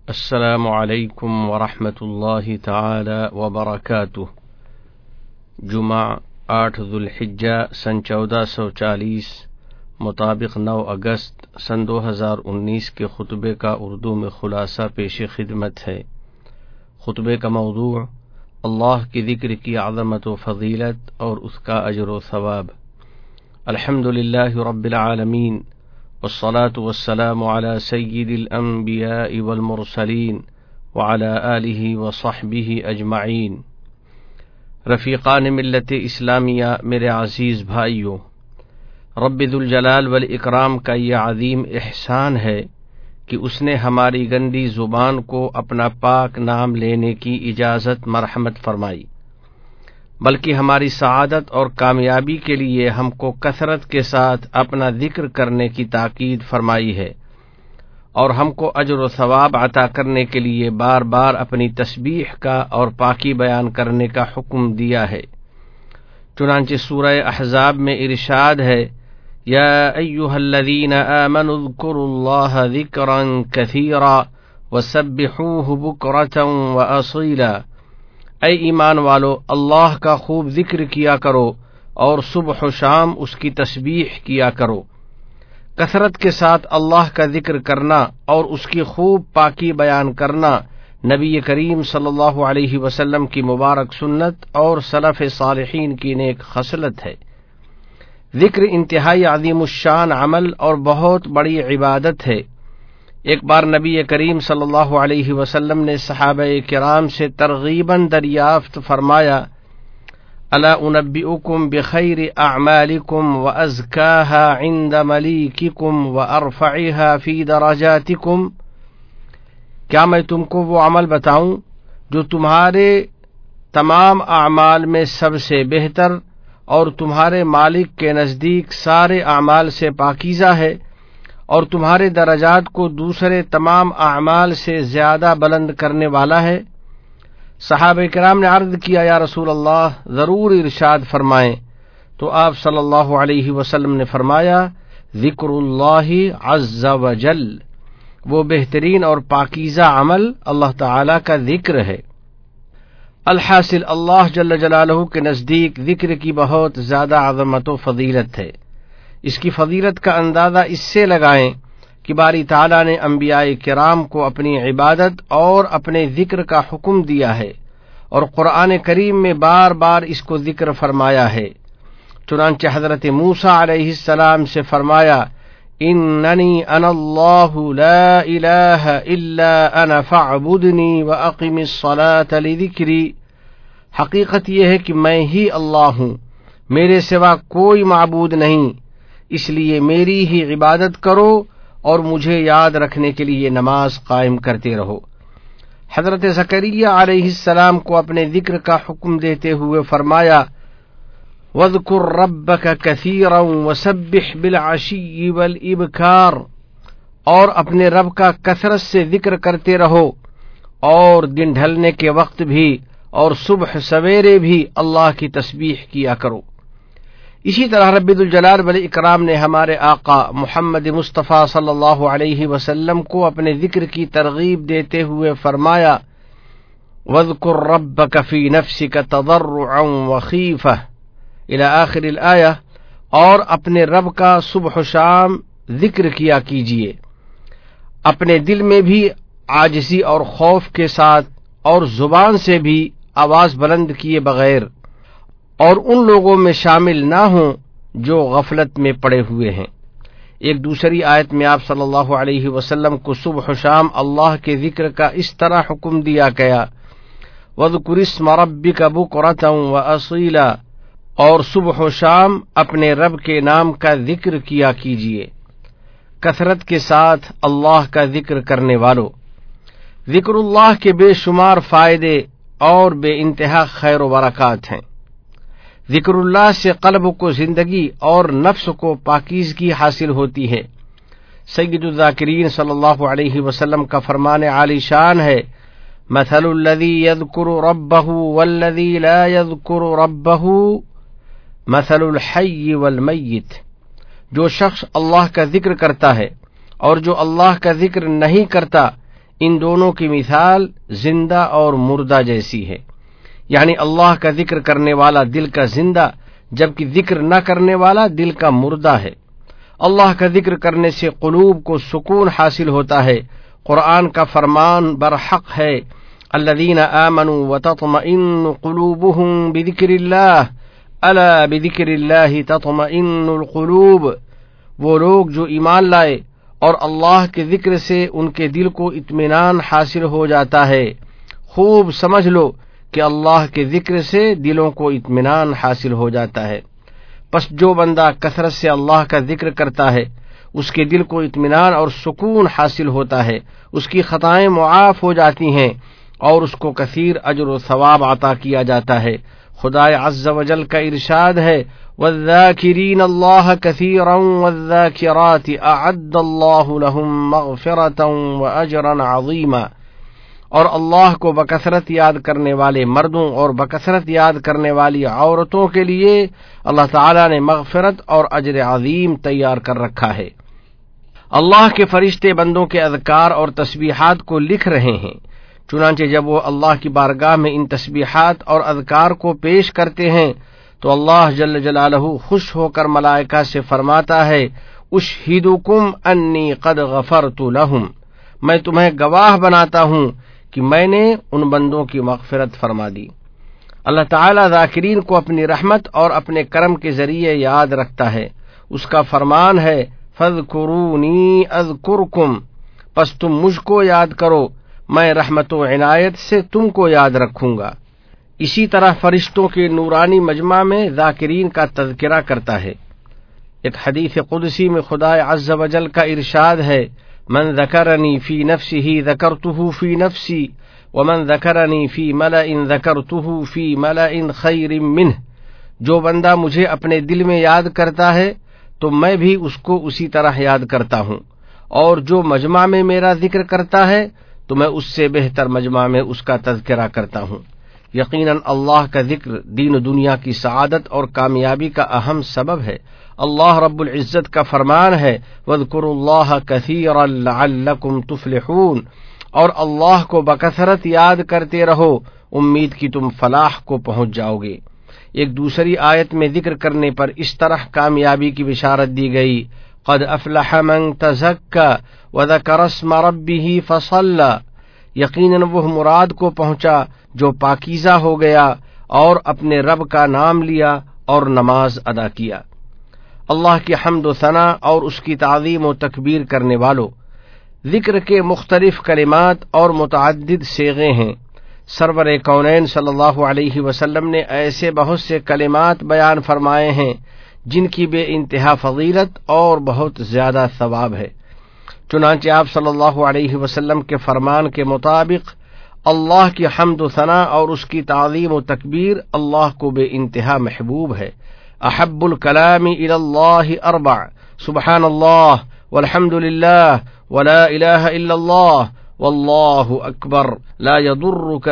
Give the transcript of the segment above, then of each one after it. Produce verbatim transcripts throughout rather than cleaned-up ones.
السلام علیکم ورحمۃ اللہ تعالی وبرکاتہ۔ جمعہ آٹھ ذوالحجہ سن چودہ سو چالیس مطابق نو اگست سن دو ہزار انیس کے خطبے کا اردو میں خلاصہ پیش خدمت ہے۔ خطبے کا موضوع اللہ کی ذکر کی عظمت و فضیلت اور اس کا اجر و ثواب۔ الحمد للہ رب العالمین والصلاة والسلام على سید الانبیاء والمرسلین وعلى آلہ وصحبہ اجمعین۔ رفیقان ملت اسلامیہ، میرے عزیز بھائیوں، رب ذوالجلال والاکرام کا یہ عظیم احسان ہے کہ اس نے ہماری گندی زبان کو اپنا پاک نام لینے کی اجازت مرحمت فرمائی، بلکہ ہماری سعادت اور کامیابی کے لیے ہم کو کثرت کے ساتھ اپنا ذکر کرنے کی تاکید فرمائی ہے، اور ہم کو اجر و ثواب عطا کرنے کے لیے بار بار اپنی تسبیح کا اور پاکی بیان کرنے کا حکم دیا ہے۔ چنانچہ سورہ احزاب میں ارشاد ہے، یا ایھا الذین آمنوا اذکروا اللہ ذکرا کثیرا وسبحوہ بکرۃ واصیلا۔ اے ایمان والو، اللہ کا خوب ذکر کیا کرو اور صبح و شام اس کی تسبیح کیا کرو۔ کثرت کے ساتھ اللہ کا ذکر کرنا اور اس کی خوب پاکی بیان کرنا نبی کریم صلی اللہ علیہ وسلم کی مبارک سنت اور سلف صالحین کی نیک خصلت ہے۔ ذکر انتہائی عظیم الشان عمل اور بہت بڑی عبادت ہے۔ ایک بار نبی کریم صلی اللہ علیہ وسلم نے صحابہ کرام سے ترغیباً دریافت فرمایا، الا انبئکم بخیر اعمالکم وازکاها عند ملیککم وارفعها فی درجاتکم؟ کیا میں تم کو وہ عمل بتاؤں جو تمہارے تمام اعمال میں سب سے بہتر اور تمہارے مالک کے نزدیک سارے اعمال سے پاکیزہ ہے، اور تمہارے درجات کو دوسرے تمام اعمال سے زیادہ بلند کرنے والا ہے؟ صحابہ کرام نے عرض کیا، یا رسول اللہ، ضرور ارشاد فرمائیں۔ تو آپ صلی اللہ علیہ وسلم نے فرمایا، ذکر اللہ عز وجل، وہ بہترین اور پاکیزہ عمل اللہ تعالی کا ذکر ہے۔ الحاصل اللہ جل جلالہ کے نزدیک ذکر کی بہت زیادہ عظمت و فضیلت ہے۔ اس کی فضیلت کا اندازہ اس سے لگائیں کہ باری تعالیٰ نے انبیاء کرام کو اپنی عبادت اور اپنے ذکر کا حکم دیا ہے، اور قرآن کریم میں بار بار اس کو ذکر فرمایا ہے۔ چنانچہ حضرت موسیٰ علیہ السلام سے فرمایا، اننی انا اللہ لا الہ الا انا فاعبدنی واقم الصلاۃ لذکری۔ حقیقت یہ ہے کہ میں ہی اللہ ہوں، میرے سوا کوئی معبود نہیں، اس لیے میری ہی عبادت کرو اور مجھے یاد رکھنے کے لیے نماز قائم کرتے رہو۔ حضرت زکریا علیہ السلام کو اپنے ذکر کا حکم دیتے ہوئے فرمایا، وَاذْكُرْ رَبَّكَ كَثِيرًا وَسَبِّحْ بِالْعَشِيِّ وَالْإِبْكَارِ، اور اپنے رب کا کثرت سے ذکر کرتے رہو، اور دن ڈھلنے کے وقت بھی اور صبح سویرے بھی اللہ کی تسبیح کیا کرو۔ اسی طرح رب ذوالجلال والاکرام نے ہمارے آقا محمد مصطفیٰ صلی اللہ علیہ وسلم کو اپنے ذکر کی ترغیب دیتے ہوئے فرمایا، وَاذْكُرْ رَبَّكَ فِي نَفْسِكَ تَضَرُّعًا وَخِيفَةً الی آخر الآیہ، اور اپنے رب کا صبح و شام ذکر کیا کیجیے، اپنے دل میں بھی عاجزی اور خوف کے ساتھ، اور زبان سے بھی آواز بلند کیے بغیر، اور ان لوگوں میں شامل نہ ہوں جو غفلت میں پڑے ہوئے ہیں۔ ایک دوسری آیت میں آپ صلی اللہ علیہ وسلم کو صبح و شام اللہ کے ذکر کا اس طرح حکم دیا گیا، وَاذْكُرِ اسْمَ رَبِّكَ بُكْرَةً وَأَصِيلًا، اور صبح و شام اپنے رب کے نام کا ذکر کیا کیجیے۔ کثرت کے ساتھ اللہ کا ذکر کرنے والو، ذکر اللہ کے بے شمار فائدے اور بے انتہا خیر و برکات ہیں۔ ذکر اللہ سے قلب کو زندگی اور نفس کو پاکیزگی حاصل ہوتی ہے۔ سید الذاکرین صلی اللہ علیہ وسلم کا فرمان عالی شان ہے، مثل الذی یذکر ربہ والذی لا یذکر ربہ مثل الحی والمیت۔ جو شخص اللہ کا ذکر کرتا ہے اور جو اللہ کا ذکر نہیں کرتا، ان دونوں کی مثال زندہ اور مردہ جیسی ہے، یعنی اللہ کا ذکر کرنے والا دل کا زندہ، جبکہ ذکر نہ کرنے والا دل کا مردہ ہے۔ اللہ کا ذکر کرنے سے قلوب کو سکون حاصل ہوتا ہے۔ قرآن کا فرمان برحق ہے، الذین آمنوا وتطمئن قلوبهم بذکر اللہ الا بذکر اللہ تطمئن القلوب۔ وہ لوگ جو ایمان لائے اور اللہ کے ذکر سے ان کے دل کو اطمینان حاصل ہو جاتا ہے۔ خوب سمجھ لو کہ اللہ کے ذکر سے دلوں کو اطمینان حاصل ہو جاتا ہے۔ پس جو بندہ کثرت سے اللہ کا ذکر کرتا ہے اس کے دل کو اطمینان اور سکون حاصل ہوتا ہے، اس کی خطائیں معاف ہو جاتی ہیں اور اس کو کثیر اجر و ثواب عطا کیا جاتا ہے۔ خدا عز و جل کا ارشاد ہے، والذاکرین اللہ کثیرا والذاکرات اعد اللہ لهم مغفرتا واجرا عظیما۔ اور اللہ کو بکثرت یاد کرنے والے مردوں اور بکثرت یاد کرنے والی عورتوں کے لیے اللہ تعالی نے مغفرت اور اجر عظیم تیار کر رکھا ہے۔ اللہ کے فرشتے بندوں کے اذکار اور تسبیحات کو لکھ رہے ہیں، چنانچہ جب وہ اللہ کی بارگاہ میں ان تسبیحات اور اذکار کو پیش کرتے ہیں تو اللہ جل جلالہ خوش ہو کر ملائکہ سے فرماتا ہے، اشہدکم انی قد غفرت لہم، میں تمہیں گواہ بناتا ہوں کہ میں نے ان بندوں کی مغفرت فرما دی۔ اللہ تعالیٰ ذاکرین کو اپنی رحمت اور اپنے کرم کے ذریعے یاد رکھتا ہے۔ اس کا فرمان ہے، فاذکرونی اذکرکم، پس تم مجھ کو یاد کرو، میں رحمت و عنایت سے تم کو یاد رکھوں گا۔ اسی طرح فرشتوں کے نورانی مجمع میں ذاکرین کا تذکرہ کرتا ہے۔ ایک حدیث قدسی میں خدا عز و جل کا ارشاد ہے، من ذکرنی فی نفسہ ذکرتہ فی نفسی ومن ذکرنی فی ملأ ذکرتہ فی ملأ خیر منہ۔ جو بندہ مجھے اپنے دل میں یاد کرتا ہے تو میں بھی اس کو اسی طرح یاد کرتا ہوں، اور جو مجمع میں میرا ذکر کرتا ہے تو میں اس سے بہتر مجمع میں اس کا تذکرہ کرتا ہوں۔ یقیناً اللہ کا ذکر دین و دنیا کی سعادت اور کامیابی کا اہم سبب ہے۔ اللہ رب العزت کا فرمان ہے، وَاذْكُرُوا اللَّهَ كَثِيرًا لَعَلَّكُمْ تُفْلِحُونَ، اور اللہ کو بکثرت یاد کرتے رہو، امید کی تم فلاح کو پہنچ جاؤ گے۔ ایک دوسری آیت میں ذکر کرنے پر اس طرح کامیابی کی بشارت دی گئی، قد افلح من تزکا وذکر اسم ربہ فصلی، یقیناً وہ مراد کو پہنچا جو پاکیزہ ہو گیا اور اپنے رب کا نام لیا اور نماز ادا کیا۔ اللہ کی حمد و ثنا اور اس کی تعظیم و تکبیر کرنے والوں، ذکر کے مختلف کلمات اور متعدد صیغے ہیں۔ سرور کونین صلی اللہ علیہ وسلم نے ایسے بہت سے کلمات بیان فرمائے ہیں جن کی بے انتہا فضیلت اور بہت زیادہ ثواب ہے۔ چنانچہ آپ صلی اللہ علیہ وسلم کے فرمان کے مطابق اللہ کی حمد و ثنا اور اس کی تعظیم و تکبیر اللہ کو بے انتہا محبوب ہے۔ احب الکلام الی اللہ اربع، سبحان اللہ والحمد للہ ولا الہ الا اللہ واللہ اکبر لا یضرک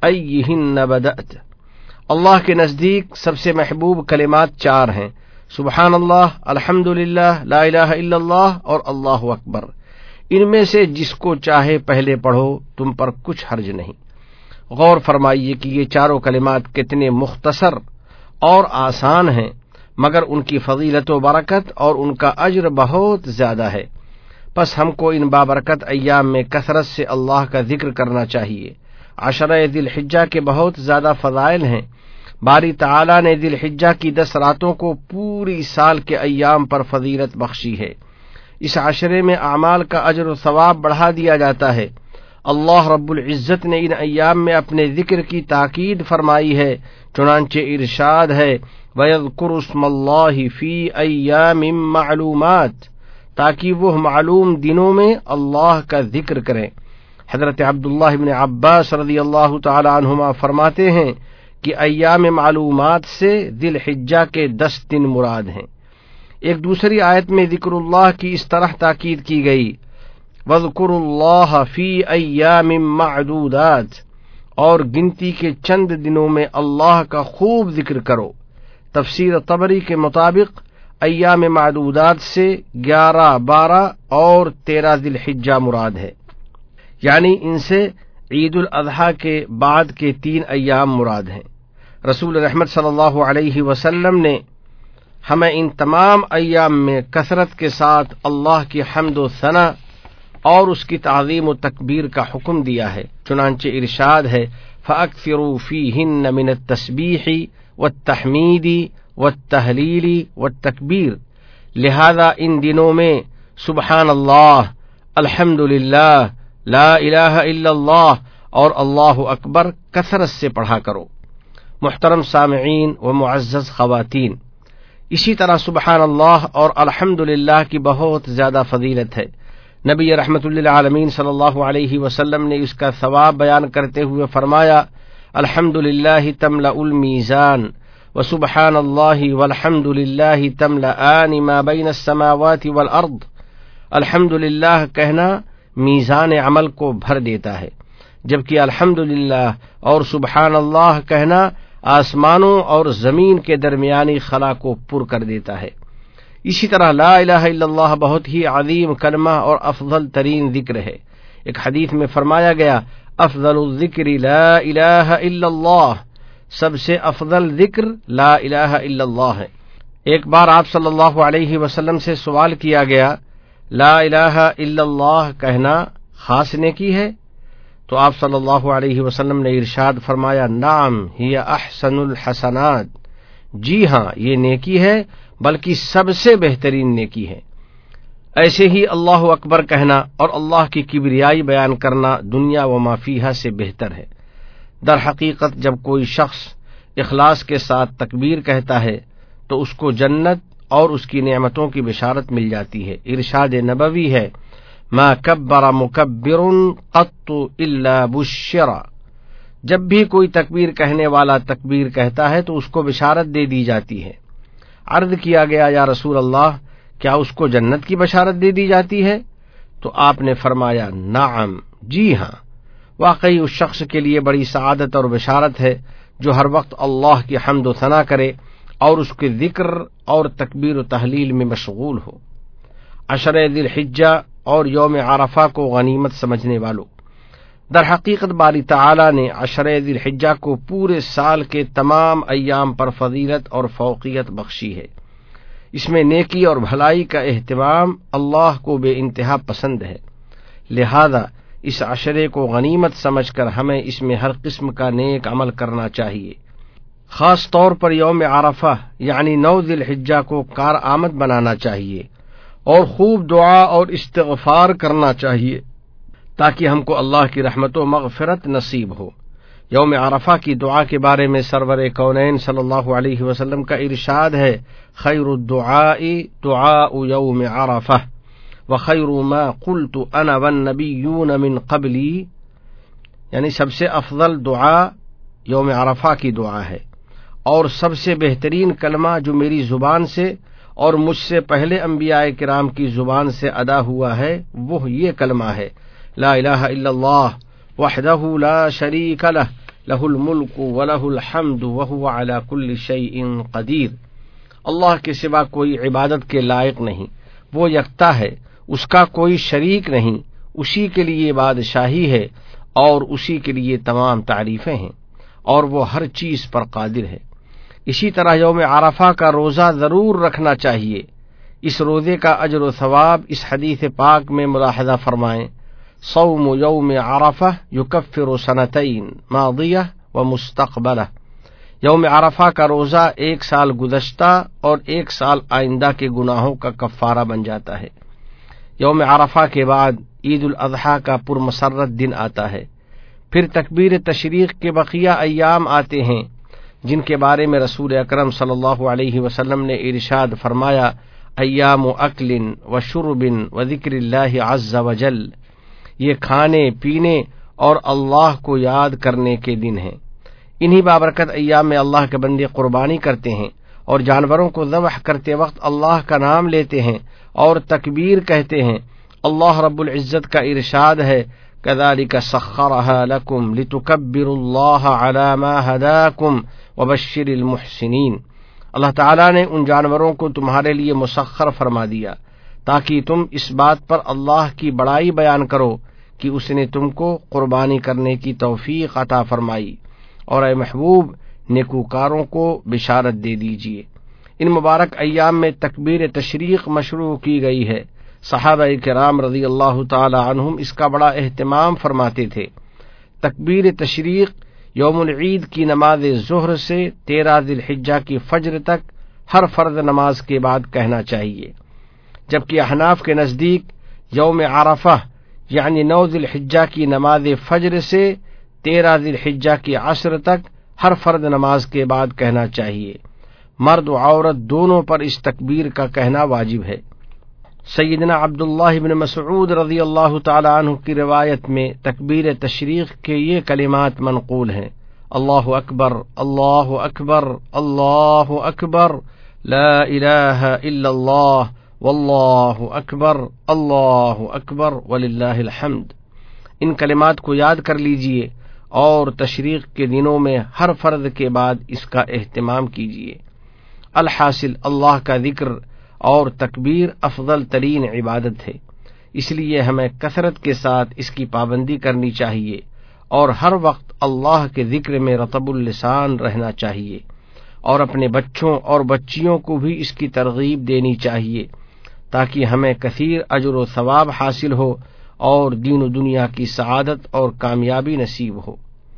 بأیہن بدأت۔ اللہ کے نزدیک سب سے محبوب کلمات چار ہیں، سبحان اللہ، الحمد للہ، لا الہ الا اللہ اور اللہ اکبر۔ ان میں سے جس کو چاہے پہلے پڑھو، تم پر کچھ حرج نہیں۔ غور فرمائیے کہ یہ چاروں کلمات کتنے مختصر اور آسان ہیں، مگر ان کی فضیلت و برکت اور ان کا اجر بہت زیادہ ہے۔ پس ہم کو ان بابرکت ایام میں کثرت سے اللہ کا ذکر کرنا چاہیے۔ عشرہ ذی الحجہ کے بہت زیادہ فضائل ہیں۔ باری تعالیٰ نے ذی الحجہ کی دس راتوں کو پوری سال کے ایام پر فضیلت بخشی ہے۔ اس عشرے میں اعمال کا اجر و ثواب بڑھا دیا جاتا ہے۔ اللہ رب العزت نے ان ایام میں اپنے ذکر کی تاکید فرمائی ہے، چنانچہ ارشاد ہے، وَيَذْكُرُ اسْمَ اللَّهِ فِي أَيَّامٍ مَّعْلُومَاتٍ، تاکہ وہ معلوم دنوں میں اللہ کا ذکر کریں۔ حضرت عبداللہ بن عباس رضی اللہ تعالی عنہما فرماتے ہیں کہ ایام معلومات سے ذی الحجہ کے دس دن مراد ہیں۔ ایک دوسری آیت میں ذکر اللہ کی اس طرح تاکید کی گئی، وَاذْكُرُوا اللَّهَ فِي أَيَّامٍ مَّعْدُودَاتٍ، اور گنتی کے چند دنوں میں اللہ کا خوب ذکر کرو۔ تفسیر طبری کے مطابق ایام معدودات سے گیارہ، بارہ اور تیرہ ذی الحجہ مراد ہے۔ یعنی ان سے عید الاضحیٰ کے بعد کے تین ایام مراد ہیں۔ رسول رحمت صلی اللہ علیہ وسلم نے ہمیں ان تمام ایام میں کثرت کے ساتھ اللہ کی حمد و ثنا اور اس کی تعظیم و تکبیر کا حکم دیا ہے، چنانچہ ارشاد ہے فَأَكْثِرُوا فِيهِنَّ مِنَ التَّسْبِيحِ وَالتَّحْمِيدِ وَالتَّهْلِيلِ وَالتَّكْبِيرِ، لہذا ان دنوں میں سبحان اللہ، الحمد للہ، لا الہ الا اللہ اور اللہ اکبر کثرت سے پڑھا کرو۔ محترم سامعین و معزز خواتین، اسی طرح سبحان اللہ اور الحمد للہ کی بہت زیادہ فضیلت ہے۔ نبی رحمت للعالمین صلی اللہ علیہ وسلم نے اس کا ثواب بیان کرتے ہوئے فرمایا الحمد للہ تملأ المیزان وسبحان اللہ والحمد للہ تملأان ما بین السماوات والارض۔ الحمد للہ کہنا میزان عمل کو بھر دیتا ہے، جبکہ الحمد للہ اور سبحان اللہ کہنا آسمانوں اور زمین کے درمیانی خلا کو پر کر دیتا ہے۔ اسی طرح لا الہ الا اللہ بہت ہی عظیم کلمہ اور افضل ترین ذکر ہے۔ ایک حدیث میں فرمایا گیا افضل الذکر لا الہ الا اللہ، سب سے افضل ذکر لا الہ الا اللہ ہے۔ ایک بار آپ صلی اللہ علیہ وسلم سے سوال کیا گیا لا الہ الا اللہ کہنا خاص نیکی ہے؟ تو آپ صلی اللہ علیہ وسلم نے ارشاد فرمایا نعم ہی احسن الحسنات، جی ہاں یہ نیکی ہے بلکہ سب سے بہترین نیکی ہے۔ ایسے ہی اللہ اکبر کہنا اور اللہ کی کبریائی بیان کرنا دنیا و ما فیہا سے بہتر ہے۔ در حقیقت جب کوئی شخص اخلاص کے ساتھ تکبیر کہتا ہے تو اس کو جنت اور اس کی نعمتوں کی بشارت مل جاتی ہے۔ ارشاد نبوی ہے ما کبر مکبر قط الا بشر، جب بھی کوئی تکبیر کہنے والا تکبیر کہتا ہے تو اس کو بشارت دے دی جاتی ہے۔ عرض کیا گیا یا رسول اللہ کیا اس کو جنت کی بشارت دے دی جاتی ہے؟ تو آپ نے فرمایا نعم، جی ہاں، واقعی اس شخص کے لیے بڑی سعادت اور بشارت ہے جو ہر وقت اللہ کی حمد و ثنا کرے اور اس کے ذکر اور تکبیر و تحلیل میں مشغول ہو۔ عشرہ ذی الحجہ اور یوم عرفہ کو غنیمت سمجھنے والوں، در حقیقت باری تعالی نے عشرہ ذی الحجہ کو پورے سال کے تمام ایام پر فضیلت اور فوقیت بخشی ہے۔ اس میں نیکی اور بھلائی کا اہتمام اللہ کو بے انتہا پسند ہے، لہذا اس عشرے کو غنیمت سمجھ کر ہمیں اس میں ہر قسم کا نیک عمل کرنا چاہیے۔ خاص طور پر یوم عرفہ یعنی نو ذی الحجہ کو کارآمد بنانا چاہیے اور خوب دعا اور استغفار کرنا چاہیے تاکہ ہم کو اللہ کی رحمت و مغفرت نصیب ہو۔ یوم عرفہ کی دعا کے بارے میں سرور کونین صلی اللہ علیہ وسلم کا ارشاد ہے خیر الدعاء دعاء یوم عرفہ وخیر ما قلت انا والنبیون من قبلی، یعنی سب سے افضل دعا یوم عرفہ کی دعا ہے اور سب سے بہترین کلمہ جو میری زبان سے اور مجھ سے پہلے انبیاء کرام کی زبان سے ادا ہوا ہے وہ یہ کلمہ ہے لا الہ الا اللہ وحدہ لا شریک لہ لہ الملک ولہ الحمد وہو علی کل شیء قدیر۔ اللہ کے سوا کوئی عبادت کے لائق نہیں، وہ یکتا ہے، اس کا کوئی شریک نہیں، اسی کے لیے بادشاہی ہے اور اسی کے لیے تمام تعریفیں ہیں اور وہ ہر چیز پر قادر ہے۔ اسی طرح یوم عرفہ کا روزہ ضرور رکھنا چاہیے۔ اس روزے کا اجر و ثواب اس حدیث پاک میں ملاحظہ فرمائیں صوم یوم عرفہ یکفر سنتین ماضیہ و مستقبلہ، یوم عرفہ کا روزہ ایک سال گزشتہ اور ایک سال آئندہ کے گناہوں کا کفارہ بن جاتا ہے۔ یوم عرفہ کے بعد عید الاضحیٰ کا پرمسرت دن آتا ہے، پھر تکبیر تشریق کے بقیہ ایام آتے ہیں جن کے بارے میں رسول اکرم صلی اللہ علیہ وسلم نے ارشاد فرمایا ایام اکل و شرب و ذکر اللہ عز وجل، یہ کھانے پینے اور اللہ کو یاد کرنے کے دن ہیں۔ انہی بابرکت ایام میں اللہ کے بندے قربانی کرتے ہیں اور جانوروں کو ذبح کرتے وقت اللہ کا نام لیتے ہیں اور تکبیر کہتے ہیں۔ اللہ رب العزت کا ارشاد ہے كذلك سخرها لكم لتكبروا الله على ما هداكم وبشر المحسنين، اللہ تعالیٰ نے ان جانوروں کو تمہارے لیے مسخر فرما دیا تاکہ تم اس بات پر اللہ کی بڑائی بیان کرو کہ اس نے تم کو قربانی کرنے کی توفیق عطا فرمائی، اور اے محبوب نیکوکاروں کو بشارت دے دیجیے۔ ان مبارک ایام میں تکبیر تشریق مشروع کی گئی ہے۔ صحابہ کرام رضی اللہ تعالی عنہم اس کا بڑا اہتمام فرماتے تھے۔ تکبیر تشریق یوم العید کی نماز ظہر سے تیرہ ذی الحجہ کی فجر تک ہر فرض نماز کے بعد کہنا چاہیے، جبکہ احناف کے نزدیک یوم عرفہ یعنی نو ذی الحجہ کی نماز فجر سے تیرہ ذی الحجہ کی عصر تک ہر فرض نماز کے بعد کہنا چاہیے۔ مرد و عورت دونوں پر اس تکبیر کا کہنا واجب ہے۔ سیدنا عبداللہ بن مسعود رضی اللہ تعالی عنہ کی روایت میں تکبیر تشریق کے یہ کلمات منقول ہیں: اللہ اکبر، اللہ اکبر، اللہ اکبر، لا الہ الا اللہ، واللہ اکبر، اللہ اکبر، وللہ الحمد۔ ان کلمات کو یاد کر لیجئے اور تشریق کے دنوں میں ہر فرض کے بعد اس کا اہتمام کیجیے۔ الحاصل اللہ کا ذکر اور تکبیر افضل ترین عبادت ہے، اس لیے ہمیں کثرت کے ساتھ اس کی پابندی کرنی چاہیے اور ہر وقت اللہ کے ذکر میں رطب اللسان رہنا چاہیے، اور اپنے بچوں اور بچیوں کو بھی اس کی ترغیب دینی چاہیے تاکہ ہمیں کثیر اجر و ثواب حاصل ہو اور دین و دنیا کی سعادت اور کامیابی نصیب ہو۔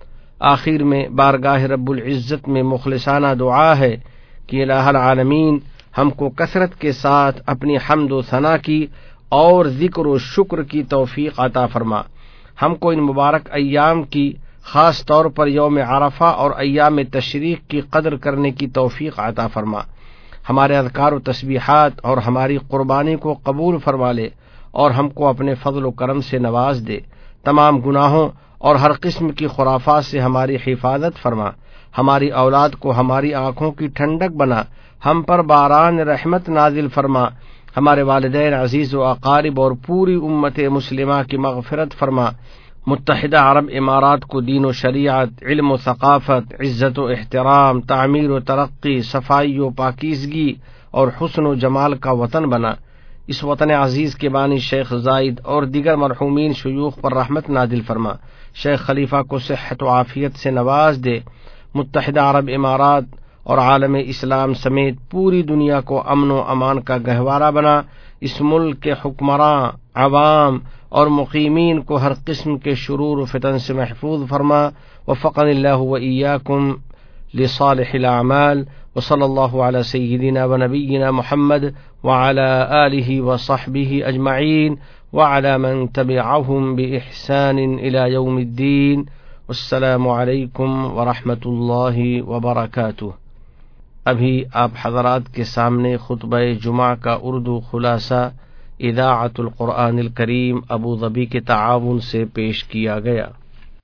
آخر میں بارگاہ رب العزت میں مخلصانہ دعا ہے کہ الہ العالمین ہم کو کثرت کے ساتھ اپنی حمد و ثنا کی اور ذکر و شکر کی توفیق عطا فرما۔ ہم کو ان مبارک ایام کی خاص طور پر یوم عرفہ اور ایام تشریق کی قدر کرنے کی توفیق عطا فرما۔ ہمارے اذکار و تسبیحات اور ہماری قربانی کو قبول فرما لے اور ہم کو اپنے فضل و کرم سے نواز دے۔ تمام گناہوں اور ہر قسم کی خرافات سے ہماری حفاظت فرما۔ ہماری اولاد کو ہماری آنکھوں کی ٹھنڈک بنا، ہم پر باران رحمت نازل فرما، ہمارے والدین عزیز و اقارب اور پوری امت مسلمہ کی مغفرت فرما۔ متحدہ عرب امارات کو دین و شریعت، علم و ثقافت، عزت و احترام، تعمیر و ترقی، صفائی و پاکیزگی اور حسن و جمال کا وطن بنا۔ اس وطن عزیز کے بانی شیخ زائد اور دیگر مرحومین شیوخ پر رحمت نازل فرما۔ شیخ خلیفہ کو صحت و عافیت سے نواز دے۔ متحدہ عرب امارات اور عالم اسلام سمیت پوری دنیا کو امن و امان کا گہوارہ بنا۔ اس ملک کے حکمراں، عوام اور مقیمین کو ہر قسم کے شرور و فتن سے محفوظ فرما۔ وفقنی اللہ و ایاکم لصالح الاعمال، وصلی اللہ علی سیدنا و نبینا محمد وعلی آلہ وصحبہ اجمعین وعلی من تبعہم بإحسان الی یوم الدین۔ السلام علیکم ورحمۃ اللہ وبرکاتہ۔ ابھی آپ حضرات کے سامنے خطبہ جمعہ کا اردو خلاصہ اذاعۃ القرآن الکریم ابوظبی کے تعاون سے پیش کیا گیا۔